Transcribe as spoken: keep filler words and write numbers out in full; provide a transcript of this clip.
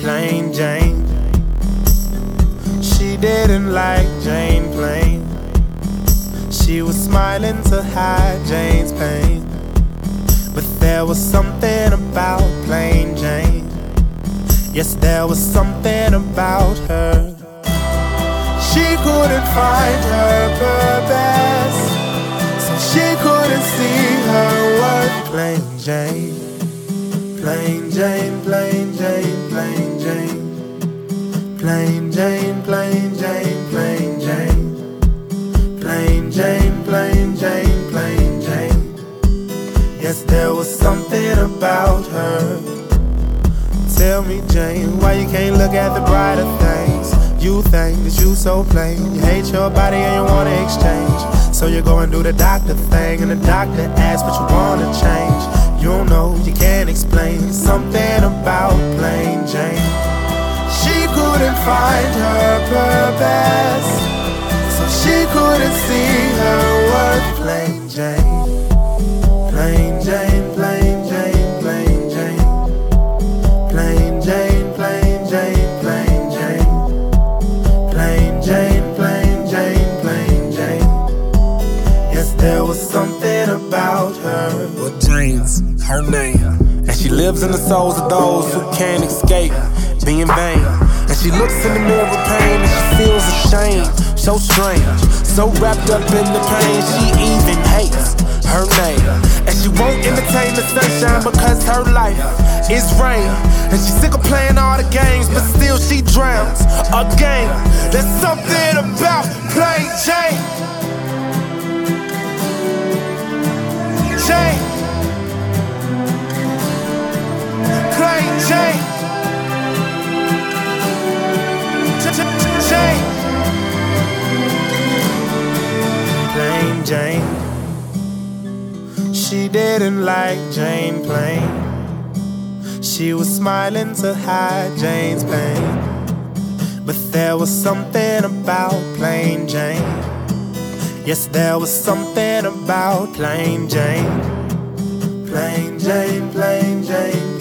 Plain Jane. She didn't like Jane Plain. She was smiling to hide Jane's pain. But there was something about Plain Jane. Yes, there was something about her. She couldn't find her purpose, so she couldn't see her worth. Plain Jane, Plain Jane, Plain Jane, Plain Jane. Plain Jane, Plain Jane, Plain Jane. Plain Jane, Plain Jane, Plain Jane. Yes, there was something about her. Tell me, Jane, why you can't look at the brighter things? You think that you so plain. You hate your body and you wanna exchange. So you go and do the doctor thing, and the doctor asks what you wanna change. You don't know, you can't explain something about Plain Jane. She couldn't find her purpose, so she couldn't see her worth. Plain Jane, Plain Jane, Plain Jane, Plain Jane. Plain Jane, Plain Jane, Plain Jane. Plain Jane, Plain Jane, Plain Jane. Yes, there was something about her. Well, Jane's her name, and she lives in the souls of those who can't escape being vain. And she looks in the mirror with pain and she feels ashamed. So strange, so wrapped up in the pain, she even hates her name. And she won't entertain the sunshine because her life is rain. And she's sick of playing all the games, but still she drowns again. There's something about Plain Jane. Jane. Plain Jane. Jane. Plain Jane. She didn't like Jane Plain. She was smiling to hide Jane's pain. But there was something about Plain Jane. Yes, there was something about Plain Jane. Plain Jane, Plain Jane.